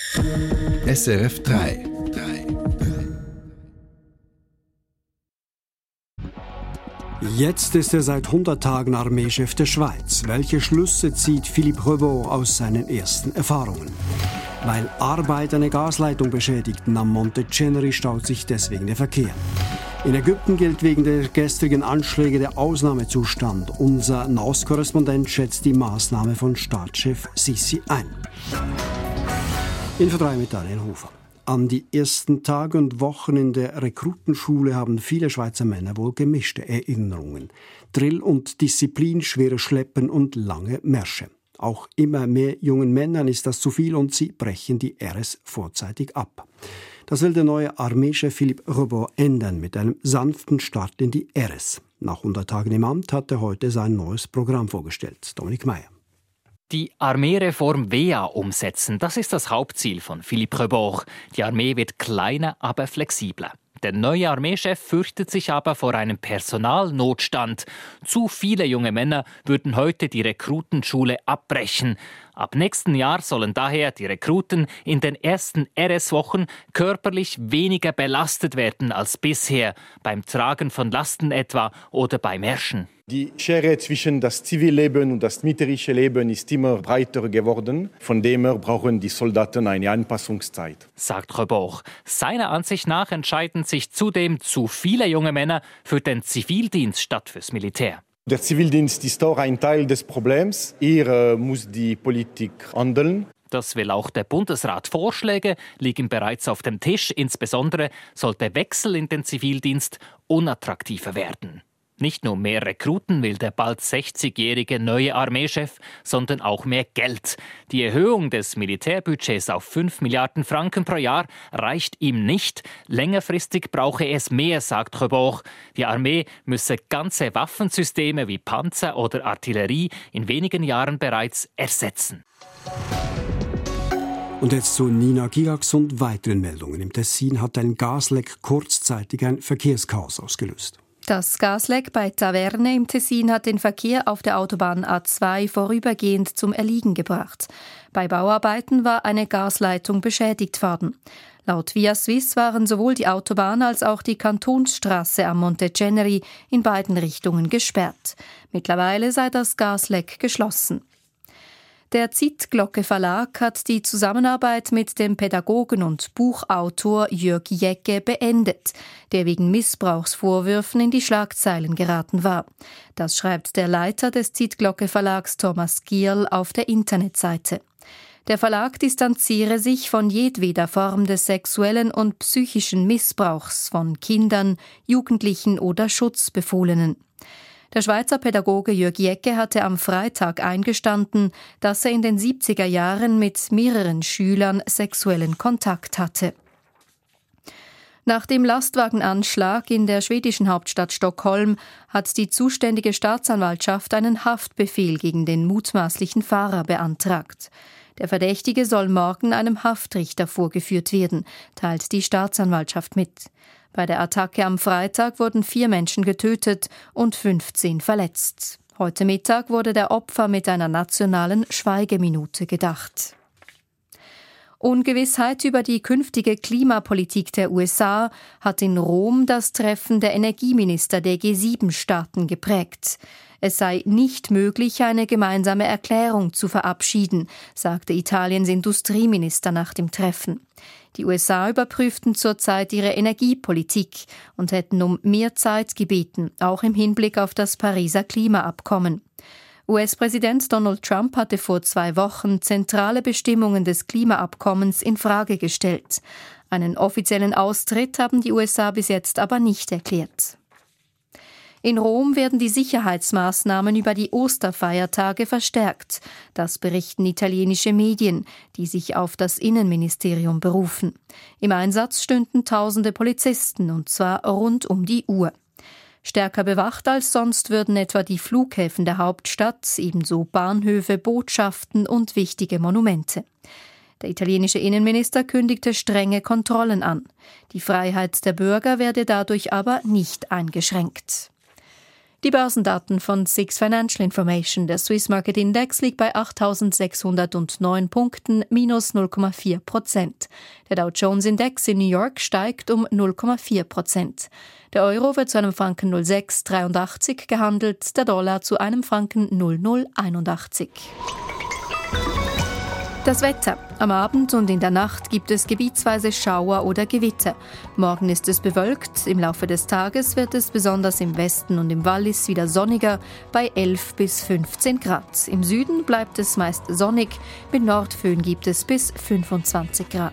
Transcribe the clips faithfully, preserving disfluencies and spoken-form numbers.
S R F drei. Jetzt ist er seit hundert Tagen Armeechef der Schweiz. Welche Schlüsse zieht Philippe Rebaud aus seinen ersten Erfahrungen? Weil Arbeiter eine Gasleitung beschädigten am Monte Ceneri, staut sich deswegen der Verkehr. In Ägypten gilt wegen der gestrigen Anschläge der Ausnahmezustand. Unser Nahostkorrespondent schätzt die Maßnahme von Staatschef Sisi ein. Info drei mit Daniel Hofer. An die ersten Tage und Wochen in der Rekrutenschule haben viele Schweizer Männer wohl gemischte Erinnerungen. Drill und Disziplin, schwere Schleppen und lange Märsche. Auch immer mehr jungen Männern ist das zu viel und sie brechen die R S vorzeitig ab. Das will der neue Armeechef Philippe Rebaud ändern mit einem sanften Start in die R S. Nach hundert Tagen im Amt hat er heute sein neues Programm vorgestellt. Dominik Meyer. Die Armeereform W E A umsetzen, das ist das Hauptziel von Philippe Rebaud. Die Armee wird kleiner, aber flexibler. Der neue Armeechef fürchtet sich aber vor einem Personalnotstand. Zu viele junge Männer würden heute die Rekrutenschule abbrechen. Ab nächsten Jahr sollen daher die Rekruten in den ersten R S-Wochen körperlich weniger belastet werden als bisher, beim Tragen von Lasten etwa oder beim Märschen. Die Schere zwischen das Zivilleben und das militärische Leben ist immer breiter geworden. Von dem her brauchen die Soldaten eine Anpassungszeit, sagt Rebaud. Seiner Ansicht nach entscheiden sich zudem zu viele junge Männer für den Zivildienst statt fürs Militär. Der Zivildienst ist auch ein Teil des Problems. Hier äh, muss die Politik handeln. Das will auch der Bundesrat. Vorschläge liegen bereits auf dem Tisch. Insbesondere soll der Wechsel in den Zivildienst unattraktiver werden. Nicht nur mehr Rekruten will der bald sechzigjährige neue Armeechef, sondern auch mehr Geld. Die Erhöhung des Militärbudgets auf fünf Milliarden Franken pro Jahr reicht ihm nicht. Längerfristig brauche es mehr, sagt Rebaud. Die Armee müsse ganze Waffensysteme wie Panzer oder Artillerie in wenigen Jahren bereits ersetzen. Und jetzt zu Nina Gigax und weiteren Meldungen. Im Tessin hat ein Gasleck kurzzeitig ein Verkehrschaos ausgelöst. Das Gasleck bei Taverne im Tessin hat den Verkehr auf der Autobahn A zwei vorübergehend zum Erliegen gebracht. Bei Bauarbeiten war eine Gasleitung beschädigt worden. Laut Via Suisse waren sowohl die Autobahn als auch die Kantonsstraße am Monte Ceneri in beiden Richtungen gesperrt. Mittlerweile sei das Gasleck geschlossen. Der Zeitglocke Verlag hat die Zusammenarbeit mit dem Pädagogen und Buchautor Jörg Jegge beendet, der wegen Missbrauchsvorwürfen in die Schlagzeilen geraten war. Das schreibt der Leiter des Zeitglocke Verlags Thomas Gierl auf der Internetseite. Der Verlag distanziere sich von jedweder Form des sexuellen und psychischen Missbrauchs von Kindern, Jugendlichen oder Schutzbefohlenen. Der Schweizer Pädagoge Jörg Jegge hatte am Freitag eingestanden, dass er in den siebziger Jahren mit mehreren Schülern sexuellen Kontakt hatte. Nach dem Lastwagenanschlag in der schwedischen Hauptstadt Stockholm hat die zuständige Staatsanwaltschaft einen Haftbefehl gegen den mutmaßlichen Fahrer beantragt. Der Verdächtige soll morgen einem Haftrichter vorgeführt werden, teilt die Staatsanwaltschaft mit. Bei der Attacke am Freitag wurden vier Menschen getötet und fünfzehn verletzt. Heute Mittag wurde der Opfer mit einer nationalen Schweigeminute gedacht. Ungewissheit über die künftige Klimapolitik der U S A hat in Rom das Treffen der Energieminister der G sieben Staaten geprägt. Es sei nicht möglich, eine gemeinsame Erklärung zu verabschieden, sagte Italiens Industrieminister nach dem Treffen. Die U S A überprüften zurzeit ihre Energiepolitik und hätten um mehr Zeit gebeten, auch im Hinblick auf das Pariser Klimaabkommen. U S-Präsident Donald Trump hatte vor zwei Wochen zentrale Bestimmungen des Klimaabkommens in Frage gestellt. Einen offiziellen Austritt haben die U S A bis jetzt aber nicht erklärt. In Rom werden die Sicherheitsmaßnahmen über die Osterfeiertage verstärkt. Das berichten italienische Medien, die sich auf das Innenministerium berufen. Im Einsatz stünden tausende Polizisten, und zwar rund um die Uhr. Stärker bewacht als sonst würden etwa die Flughäfen der Hauptstadt, ebenso Bahnhöfe, Botschaften und wichtige Monumente. Der italienische Innenminister kündigte strenge Kontrollen an. Die Freiheit der Bürger werde dadurch aber nicht eingeschränkt. Die Börsendaten von Six Financial Information. Der Swiss Market Index liegt bei achttausendsechshundertneun Punkten, minus null Komma vier Prozent. Der Dow Jones Index in New York steigt um null Komma vier Prozent. Der Euro wird zu einem Franken null Komma sechs dreiundachtzig gehandelt, der Dollar zu einem Franken null Komma null einundachtzig. Das Wetter. Am Abend und in der Nacht gibt es gebietsweise Schauer oder Gewitter. Morgen ist es bewölkt. Im Laufe des Tages wird es besonders im Westen und im Wallis wieder sonniger bei elf bis fünfzehn Grad. Im Süden bleibt es meist sonnig. Mit Nordföhn gibt es bis fünfundzwanzig Grad.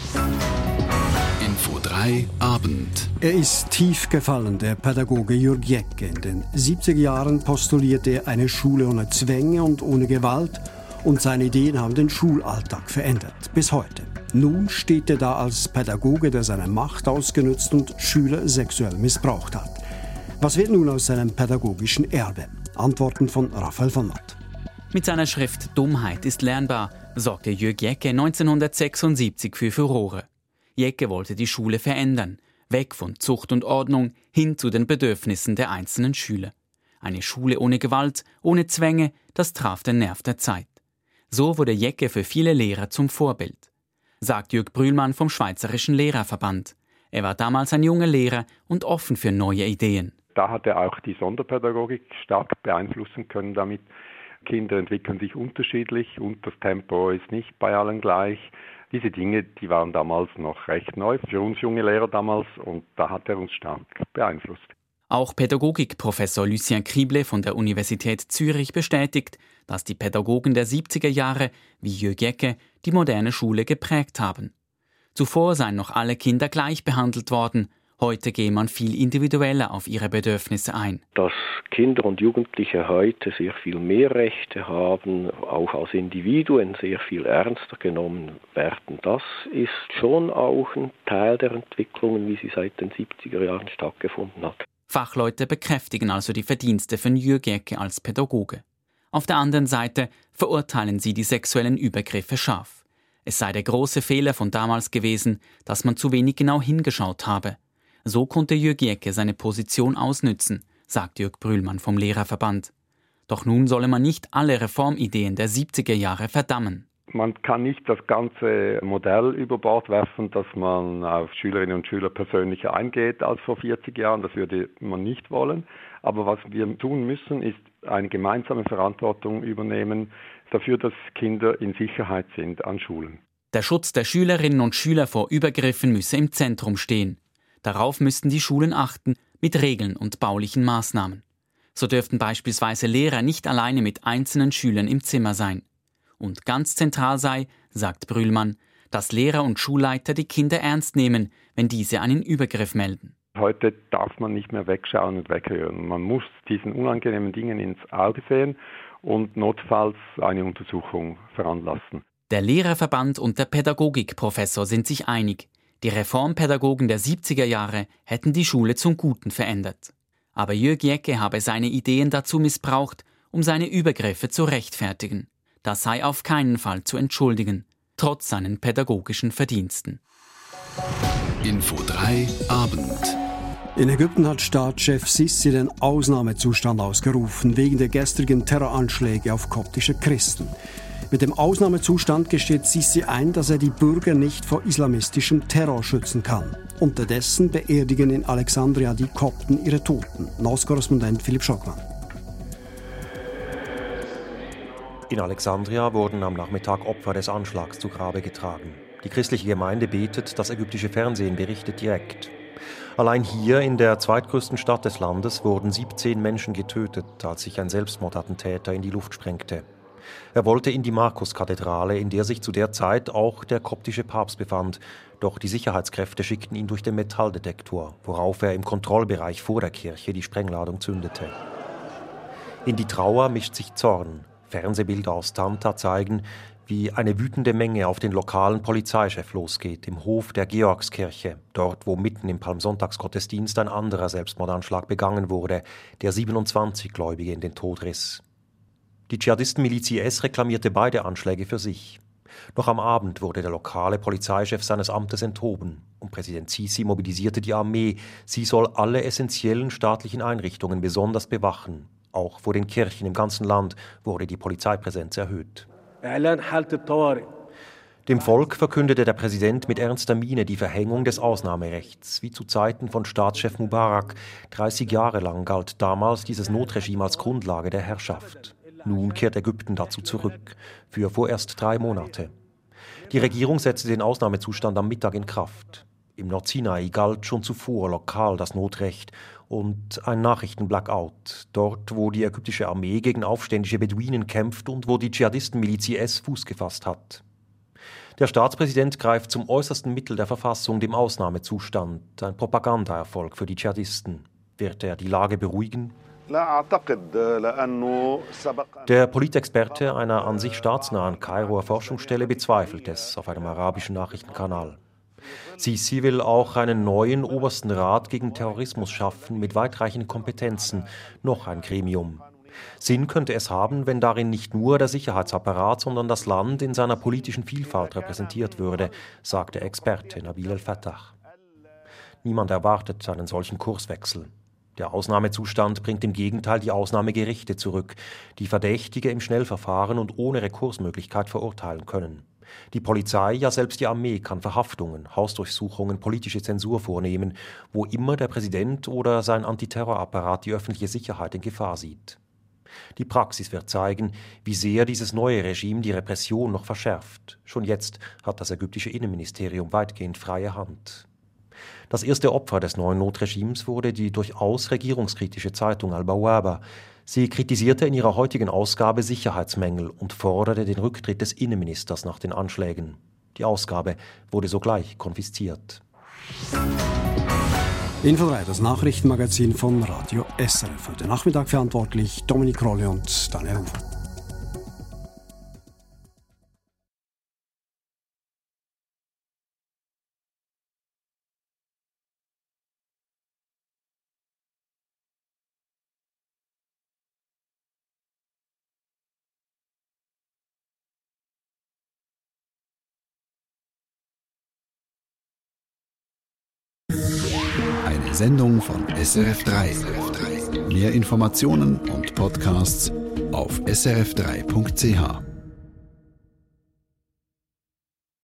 Info drei Abend. Er ist tief gefallen, der Pädagoge Jürg Jäcke. In den siebziger Jahren postulierte er eine Schule ohne Zwänge und ohne Gewalt. Und seine Ideen haben den Schulalltag verändert, bis heute. Nun steht er da als Pädagoge, der seine Macht ausgenutzt und Schüler sexuell missbraucht hat. Was wird nun aus seinem pädagogischen Erbe? Antworten von Raphael von Matt. Mit seiner Schrift «Dummheit ist lernbar» sorgte Jürg Jäcke neunzehnhundertsechsundsiebzig für Furore. Jäcke wollte die Schule verändern, weg von Zucht und Ordnung hin zu den Bedürfnissen der einzelnen Schüler. Eine Schule ohne Gewalt, ohne Zwänge, das traf den Nerv der Zeit. So wurde Jäcke für viele Lehrer zum Vorbild, sagt Jürg Brühlmann vom Schweizerischen Lehrerverband. Er war damals ein junger Lehrer und offen für neue Ideen. Da hat er auch die Sonderpädagogik stark beeinflussen können damit. Kinder entwickeln sich unterschiedlich und das Tempo ist nicht bei allen gleich. Diese Dinge, die waren damals noch recht neu für uns junge Lehrer damals und da hat er uns stark beeinflusst. Auch Pädagogikprofessor Lucien Krible von der Universität Zürich bestätigt, dass die Pädagogen der siebziger Jahre, wie Jürg Jäcke, die moderne Schule geprägt haben. Zuvor seien noch alle Kinder gleich behandelt worden. Heute gehe man viel individueller auf ihre Bedürfnisse ein. Dass Kinder und Jugendliche heute sehr viel mehr Rechte haben, auch als Individuen sehr viel ernster genommen werden, das ist schon auch ein Teil der Entwicklungen, wie sie seit den siebziger Jahren stattgefunden hat. Fachleute bekräftigen also die Verdienste von Jürg Jäcke als Pädagoge. Auf der anderen Seite verurteilen sie die sexuellen Übergriffe scharf. Es sei der große Fehler von damals gewesen, dass man zu wenig genau hingeschaut habe. So konnte Jürg Jäcke seine Position ausnützen, sagt Jürg Brühlmann vom Lehrerverband. Doch nun solle man nicht alle Reformideen der siebziger Jahre verdammen. Man kann nicht das ganze Modell über Bord werfen, dass man auf Schülerinnen und Schüler persönlicher eingeht als vor vierzig Jahren. Das würde man nicht wollen. Aber was wir tun müssen, ist eine gemeinsame Verantwortung übernehmen dafür, dass Kinder in Sicherheit sind an Schulen. Der Schutz der Schülerinnen und Schüler vor Übergriffen müsse im Zentrum stehen. Darauf müssten die Schulen achten, mit Regeln und baulichen Maßnahmen. So dürften beispielsweise Lehrer nicht alleine mit einzelnen Schülern im Zimmer sein. Und ganz zentral sei, sagt Brühlmann, dass Lehrer und Schulleiter die Kinder ernst nehmen, wenn diese einen Übergriff melden. Heute darf man nicht mehr wegschauen und weghören. Man muss diesen unangenehmen Dingen ins Auge sehen und notfalls eine Untersuchung veranlassen. Der Lehrerverband und der Pädagogikprofessor sind sich einig. Die Reformpädagogen der siebziger Jahre hätten die Schule zum Guten verändert. Aber Jürg Jäcke habe seine Ideen dazu missbraucht, um seine Übergriffe zu rechtfertigen. Das sei auf keinen Fall zu entschuldigen, trotz seinen pädagogischen Verdiensten. Info drei Abend. In Ägypten hat Staatschef Sisi den Ausnahmezustand ausgerufen, wegen der gestrigen Terroranschläge auf koptische Christen. Mit dem Ausnahmezustand gesteht Sisi ein, dass er die Bürger nicht vor islamistischem Terror schützen kann. Unterdessen beerdigen in Alexandria die Kopten ihre Toten. Nordskorrespondent Philipp Schockmann. In Alexandria wurden am Nachmittag Opfer des Anschlags zu Grabe getragen. Die christliche Gemeinde betet, das ägyptische Fernsehen berichtet direkt. Allein hier in der zweitgrößten Stadt des Landes wurden siebzehn Menschen getötet, als sich ein Selbstmordattentäter in die Luft sprengte. Er wollte in die Markuskathedrale, in der sich zu der Zeit auch der koptische Papst befand. Doch die Sicherheitskräfte schickten ihn durch den Metalldetektor, worauf er im Kontrollbereich vor der Kirche die Sprengladung zündete. In die Trauer mischt sich Zorn. Fernsehbilder aus Tanta zeigen, wie eine wütende Menge auf den lokalen Polizeichef losgeht, im Hof der Georgskirche, dort wo mitten im Palmsonntagsgottesdienst ein anderer Selbstmordanschlag begangen wurde, der siebenundzwanzig Gläubige in den Tod riss. Die Dschihadistenmiliz I S reklamierte beide Anschläge für sich. Noch am Abend wurde der lokale Polizeichef seines Amtes enthoben und Präsident Sisi mobilisierte die Armee. Sie soll alle essentiellen staatlichen Einrichtungen besonders bewachen. Auch vor den Kirchen im ganzen Land wurde die Polizeipräsenz erhöht. Dem Volk verkündete der Präsident mit ernster Miene die Verhängung des Ausnahmerechts, wie zu Zeiten von Staatschef Mubarak. dreißig Jahre lang galt damals dieses Notregime als Grundlage der Herrschaft. Nun kehrt Ägypten dazu zurück, für vorerst drei Monate. Die Regierung setzte den Ausnahmezustand am Mittag in Kraft. Im Nordsinai galt schon zuvor lokal das Notrecht und ein Nachrichtenblackout, dort wo die ägyptische Armee gegen aufständische Beduinen kämpft und wo die Dschihadistenmiliz I S Fuß gefasst hat. Der Staatspräsident greift zum äußersten Mittel der Verfassung, dem Ausnahmezustand, ein Propagandaerfolg für die Dschihadisten. Wird er die Lage beruhigen? Der Politexperte einer an sich staatsnahen Kairoer Forschungsstelle bezweifelt es auf einem arabischen Nachrichtenkanal. Sisi will auch einen neuen obersten Rat gegen Terrorismus schaffen mit weitreichenden Kompetenzen, noch ein Gremium. Sinn könnte es haben, wenn darin nicht nur der Sicherheitsapparat, sondern das Land in seiner politischen Vielfalt repräsentiert würde, sagt der Experte Nabil El-Fattah. Niemand erwartet einen solchen Kurswechsel. Der Ausnahmezustand bringt im Gegenteil die Ausnahmegerichte zurück, die Verdächtige im Schnellverfahren und ohne Rekursmöglichkeit verurteilen können. Die Polizei, ja selbst die Armee kann Verhaftungen, Hausdurchsuchungen, politische Zensur vornehmen, wo immer der Präsident oder sein Antiterrorapparat die öffentliche Sicherheit in Gefahr sieht. Die Praxis wird zeigen, wie sehr dieses neue Regime die Repression noch verschärft. Schon jetzt hat das ägyptische Innenministerium weitgehend freie Hand. Das erste Opfer des neuen Notregimes wurde die durchaus regierungskritische Zeitung Al-Bawaba. Sie kritisierte in ihrer heutigen Ausgabe Sicherheitsmängel und forderte den Rücktritt des Innenministers nach den Anschlägen. Die Ausgabe wurde sogleich konfisziert. Info drei, das Nachrichtenmagazin von Radio S R F. Heute Nachmittag verantwortlich Dominik Rolle und Daniel Ufer. Eine Sendung von S R F drei. Mehr Informationen und Podcasts auf s r f drei punkt c h.